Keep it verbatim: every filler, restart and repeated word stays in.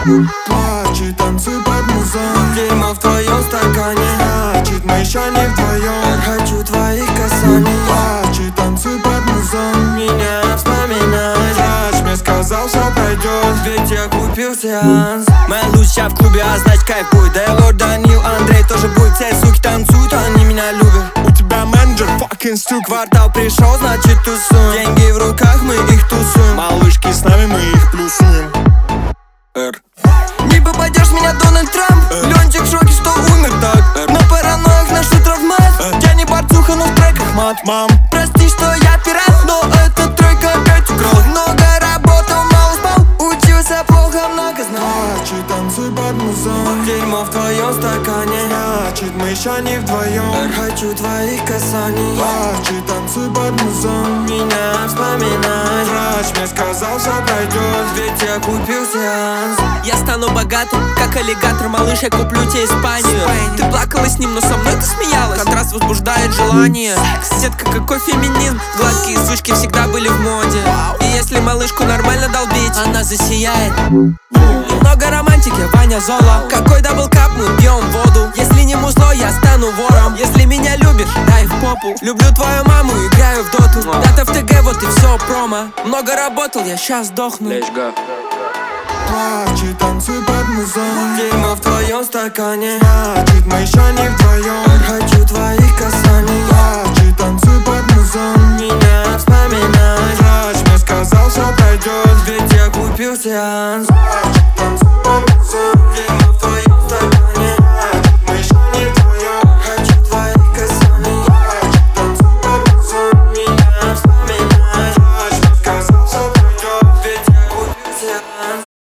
Плачь и танцуй под музон. Дерьмо в твоем стакане, значит мы еще не вдвоем. хочу твоих касаний. Плачь и танцуй под музон. Меня вспоминай, Врач мне сказал, все пройдет, ведь я купил сеанс. Моя лучшая в клубе, а значит кайф будет. Да и лорд Данил, Андрей тоже будет. Все суки танцуют, они меня любят. у тебя менеджер, fucking стюк. Квартал пришел, значит тусуем. Деньги в руках, мы их тусуем. Малышки с нами, мы их плюсуем. Р. Не попадешь в меня, Дональд Трамп. Ленчик в шоке, что умер так. На параноях наши травмат. Я не борцуха, но в треках мат. Мам, Прости, что я пират, но этот трек опять украл. Много работал, мало спал. Учился плохо, много знал. плачь и танцуй под музон. Дерьмо в твоем стакане, Значит мы еще не вдвоем. хочу твоих касаний. Плачь и танцуй под музон. Меня вспоминай, Врач мне сказал, все пройдет, ведь я купил сеанс. Я стану богатым, как аллигатор, малыш, я куплю тебе Испанию. Ты плакала с ним, но со мной ты смеялась. Контраст возбуждает желание. Детка, какой феминизм. Гладкие сучки всегда были в моде. И если малышку нормально долбить, она засияет. Немного романтики, Ваня Зола. Какой даблкап, мы пьем воду. Если не музло, я стану вором. Если меня любишь, дай в попу. Люблю твою маму, играю в доту. Дата в ТГ, вот и все промо. Много работал, я щас сдохну. плачь и танцуй под музон. Дерьмо в твоем стакане, Значит мы еще не вдвоем. хочу твоих касаний. Плачь и танцуй под музон. Меня вспоминай, Врач мне сказал, все пройдет, ведь я купил сеанс.